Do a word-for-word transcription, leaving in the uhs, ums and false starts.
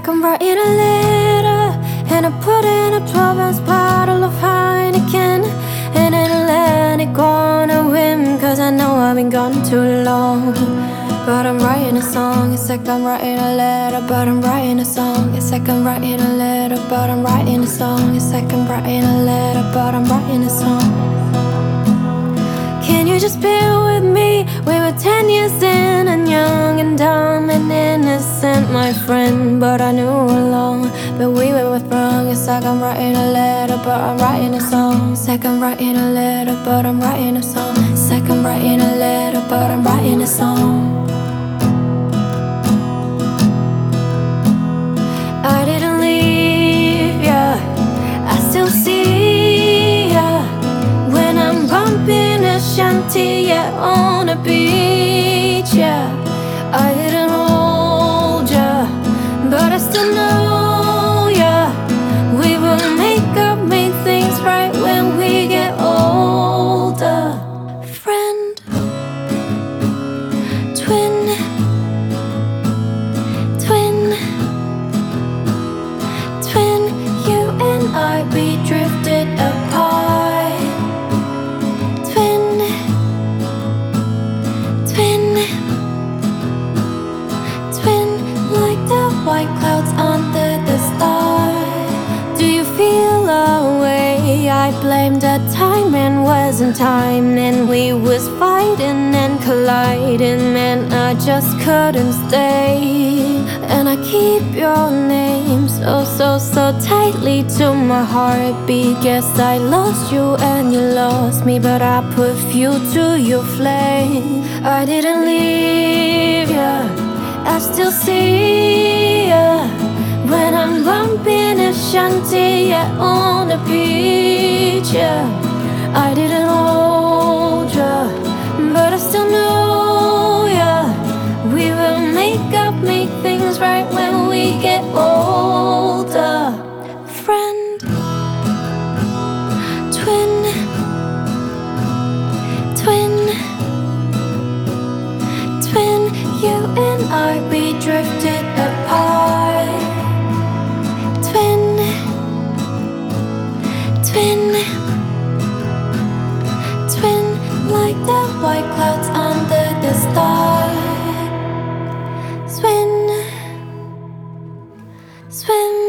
like I'm writing a letter, and I put in a twelve ounce bottle of Heineken, and then let it go on a whim, cause I know I've been gone too long. But I'm writing a song, it's like I'm writing a letter, but I'm writing a song, it's like I'm writing a letter, but I'm writing a song, it's like I'm writing a letter, but I'm writing a song. Can you just bear with me? We were ten years in and young and dumb and innocent, my friend, but I knew along that we were wrong. It's like I'm writing a letter, but I'm writing a song. It's like I'm writing a letter, but I'm writing a song. It's like I'm writing a letter, but I'm writing a song. I didn't leave ya, I still see ya when I'm bumping a shanty, yeah, on a beach, yeah. I didn't hold ya, but I still know ya. We will make up, make things right when we get older. Friend, twin, twin, twin, you and I, we drifted apart. Twin, twin, twin, like the white clouds under the stars. Do you feel a way? I blamed the time and wasn't time, and we was fighting and colliding, man, I just couldn't stay. And I keep your name so, so, so tightly to my heartbeat. Guess I lost you and you lost me, but I put fuel to your flame. I didn't leave ya, I still see ya when I'm bumping a shanty, yeah, on the beach, yeah. I didn't hold ya, but I still know ya. We will make up, make things right when we get older. Friend, twin, twin, twin, you and I, we drifted apart. Twin, twin, twin, like the white clouds under the stars. Swim, swim.